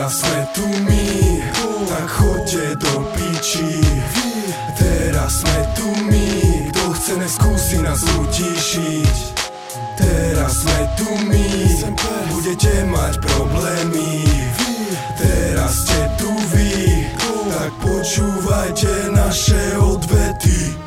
Teraz sme tu my, tak choďte do piči. Teraz sme tu my, kto chce neskúsi nás utíšiť. Teraz sme tu my, budete mať problémy. Teraz ste tu vy, tak počúvajte naše odvety.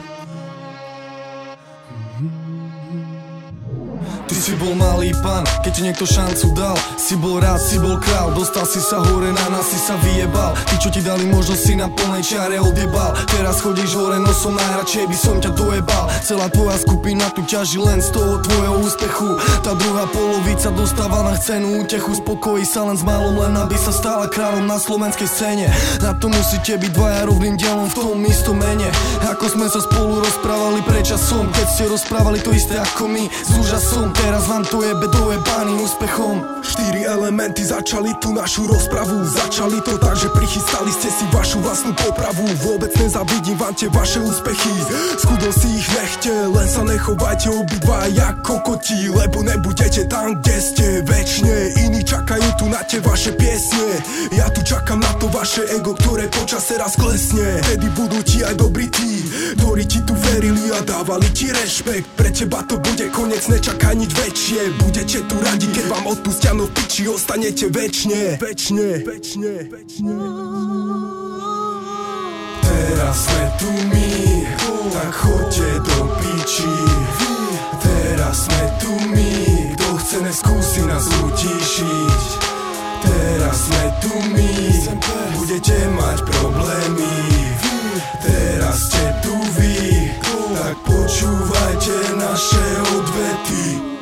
Ty si bol malý pán, keď ti niekto šancu dal. Si bol rád, si bol král, dostal si sa hore, na nás si sa vyjebal. Tí, čo ti dali možnosť, si na plnej čiare odjebal. Teraz chodíš hore nosom, najradšej by som ťa dojebal. Celá tvoja skupina tu ťaží len z toho tvojho úspechu. Tá druhá polovica dostáva na cenú útechu. Spokojí sa len s malom, len aby sa stala kráľom na slovenskej scéne. Na to musíte byť dvaja rovným dielom v tom istom mene. Ako sme sa spolu rozprávali pred časom, keď ste rozprávali to isté ako my s úžasom. Teraz vám to jebe dojebaným úspechom. 4 elementy začali tú našu rozpravu. Začali to tak, že prichystali ste si vašu vlastnú popravu. Vôbec nezavidím vám tie vaše úspechy, schudol si ich nechte. Len sa nechovajte obidva jak kokoti, lebo nebudete tam, kde ste večne. Iní čakajú tu na tie vaše piesne, ja tu čakám na to vaše ego, ktoré počase raz klesne. Tedy budú ti aj dobrí tí, ktorí ti tu verili a dávali ti rešpekt. Pre teba to bude koniec, nečakaj nič väčšie. Budete tu radi, keď vám odpustia, no v piči ostanete večne. Teraz sme tu my, tak choďte do piči. Teraz sme tu my, kto chce neskúsi nás utíšiť. Teraz sme tu my, budete mať problémy. Teraz ste tu vy, tak počúvajte naše odvety.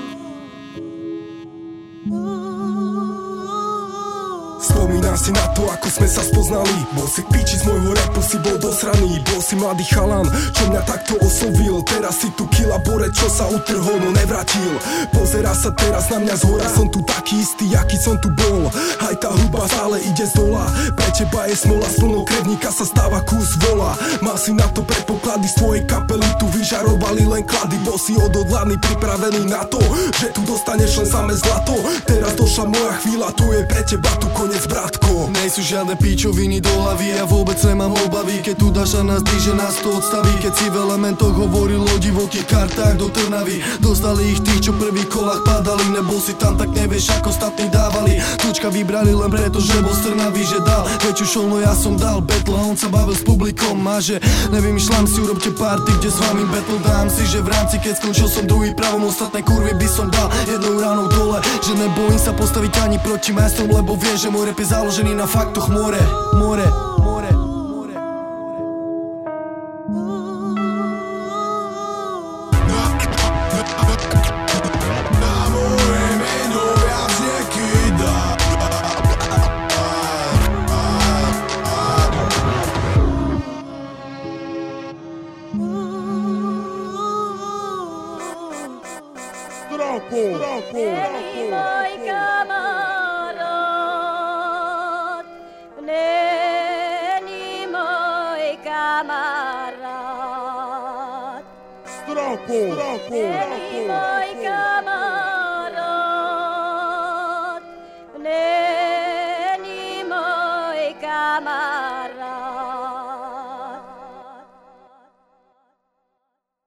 Spomínam si na to, ako sme sa spoznali. Bol si piči z môjho rapu, si bol dosraný. Bol si mladý chalan, čo mňa takto oslovil. Teraz si tu kila borec, čo sa utrhol, no nevrátil. Pozerá sa teraz na mňa zhora, som tu taký istý, aký som tu bol. Aj tá hudba stále ide z dola. Pre teba je smola, s plnou krevníka sa stáva kus vola. Mal si na to predpoklady, z tvojej kapely tu vyžarovali len klady. Bol si odhodlaný, pripravený na to, že tu dostaneš len samé zlato. Teraz došla moja chvíľa, to je pre teba tu koniec, bratko. Nejsú žiadne píčoviny do hlavy, ja vôbec nemám obavy. Keď tu dáš na nás dý, že nás to odstaví. Keď si v elementoch hovoril o divokých kartách do Trnavy, dostali ich tých, čo v prvých kolách padali. Nebol si tam, tak nevieš, ako ostatní dávali. Tučka vybrali len preto, že bol z Trnavy, že dal väčšiu show, no ja som dal battle. On sa bavil s publikom a že nevymýšľam si, urobte party, kde s vami battle. Dám si, že v rámci, keď skončil som druhý pravom, ostatné kurvy by som dal jednou ránou dole. Že nebojím sa postaviť ani proti majstrom, lebo viem, že môj rap je založený na faktoch. More. Není môj kamarát, není môj kamarát, není môj kamarát.